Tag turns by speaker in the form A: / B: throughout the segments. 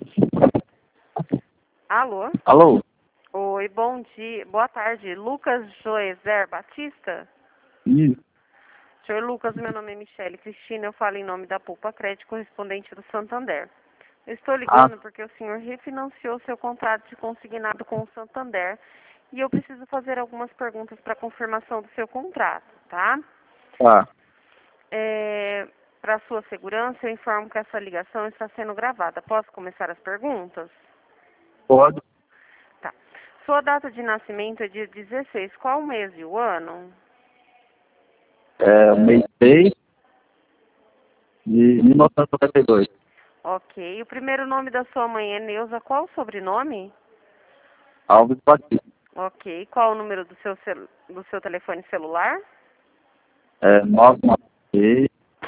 A: Alô?
B: Alô?
A: Oi, bom dia. Boa tarde. Lucas Joezer Batista?
B: Isso.
A: Senhor Lucas, meu nome é Michele Cristina, eu falo em nome da Poupa Crédito correspondente do Santander. Eu estou ligando porque o senhor refinanciou seu contrato de consignado com o Santander e eu preciso fazer algumas perguntas para confirmação do seu contrato, tá?
B: Tá.
A: Para sua segurança, eu informo que essa ligação está sendo gravada. Posso começar as perguntas?
B: Pode.
A: Tá. Sua data de nascimento é dia 16. Qual o mês e o ano?
B: É o mês 6 de 1992.
A: Ok. O primeiro nome da sua mãe é Neuza. Qual o sobrenome?
B: Alves Batista.
A: Ok. Qual o número do seu telefone celular?
B: 996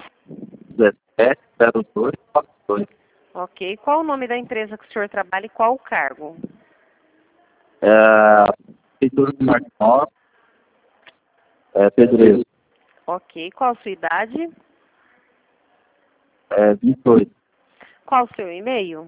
B: 170242.
A: Ok. Qual o nome da empresa que o senhor trabalha e qual o cargo?
B: Prefeitura de Martinópolis, Pedreiro.
A: Ok. Qual a sua idade?
B: 28.
A: Qual o seu e-mail?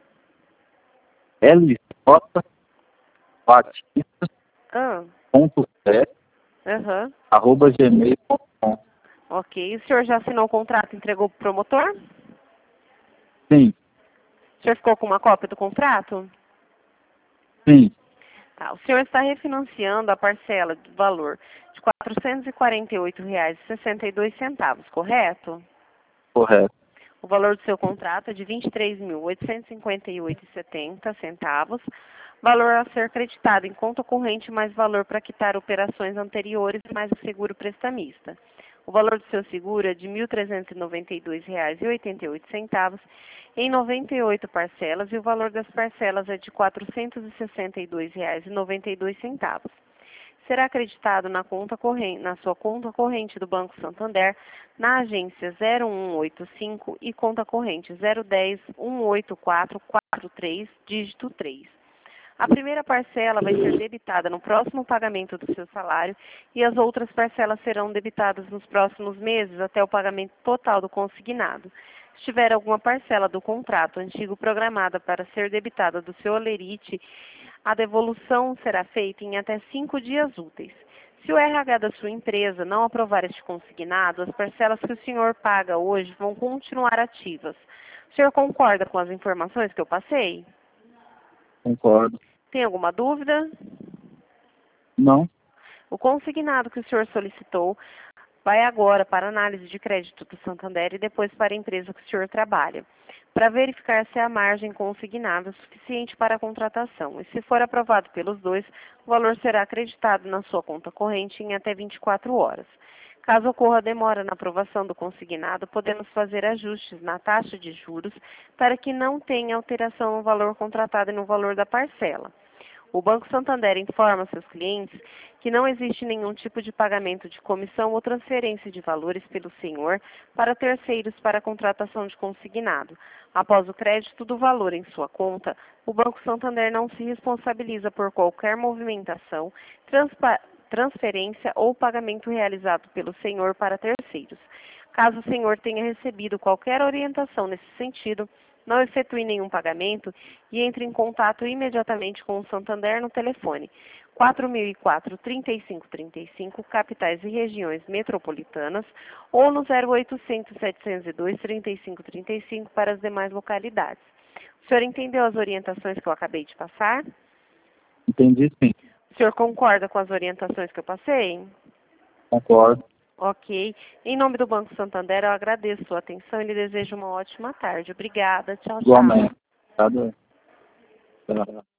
B: LJ.batista.7
A: Aham.
B: @gmail.com.
A: Ok. O senhor já assinou o contrato e entregou para o promotor?
B: Sim,
A: O senhor ficou com uma cópia do contrato?
B: sim,
A: Tá. O senhor está refinanciando a parcela do valor de R$ 448,62, correto?
B: correto.
A: O valor do seu contrato é de R$ 23.858,70, valor a ser creditado em conta corrente mais valor para quitar operações anteriores mais o seguro prestamista. O valor do seu seguro é de R$ 1.392,88 em 98 parcelas e o valor das parcelas é de R$ 462,92. Será acreditado na sua conta corrente do Banco Santander, na agência 0185 e conta corrente 010-18443, dígito 3. A primeira parcela vai ser debitada no próximo pagamento do seu salário e as outras parcelas serão debitadas nos próximos meses até o pagamento total do consignado. Se tiver alguma parcela do contrato antigo programada para ser debitada do seu holerite, a devolução será feita em até 5 dias úteis. Se o RH da sua empresa não aprovar este consignado, as parcelas que o senhor paga hoje vão continuar ativas. O senhor concorda com as informações que eu passei?
B: Concordo.
A: Tem alguma dúvida?
B: Não,
A: O consignado que o senhor solicitou vai agora para análise de crédito do Santander e depois para a empresa que o senhor trabalha, para verificar se a margem consignada é suficiente para a contratação. E se for aprovado pelos dois, o valor será acreditado na sua conta corrente em até 24 horas. Caso ocorra demora na aprovação do consignado, podemos fazer ajustes na taxa de juros para que não tenha alteração no valor contratado e no valor da parcela. O Banco Santander informa seus clientes que não existe nenhum tipo de pagamento de comissão ou transferência de valores pelo senhor para terceiros para a contratação de consignado. Após o crédito do valor em sua conta, o Banco Santander não se responsabiliza por qualquer movimentação, transferência ou pagamento realizado pelo senhor para terceiros. Caso o senhor tenha recebido qualquer orientação nesse sentido, não efetue nenhum pagamento e entre em contato imediatamente com o Santander no telefone 4004-3535, capitais e regiões metropolitanas, ou no 0800-702-3535 para as demais localidades. O senhor entendeu as orientações que eu acabei de passar?
B: entendi sim.
A: O senhor concorda com as orientações que eu passei?
B: Concordo.
A: Ok. Em nome do Banco Santander, eu agradeço a sua atenção e lhe desejo uma ótima tarde. Obrigada. Tchau, tchau.
B: Igualmente. Tá.